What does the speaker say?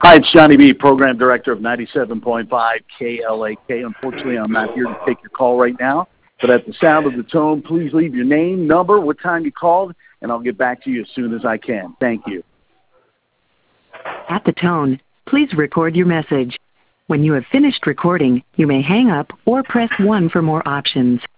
Hi, it's Johnny B., Program Director of 97.5 KLAK. Unfortunately, I'm not here to take your call right now, but at the sound of the tone, please leave your name, number, what time you called, and I'll get back to you as soon as I can. Thank you. At the tone, please record your message. When you have finished recording, you may hang up or press 1 for more options.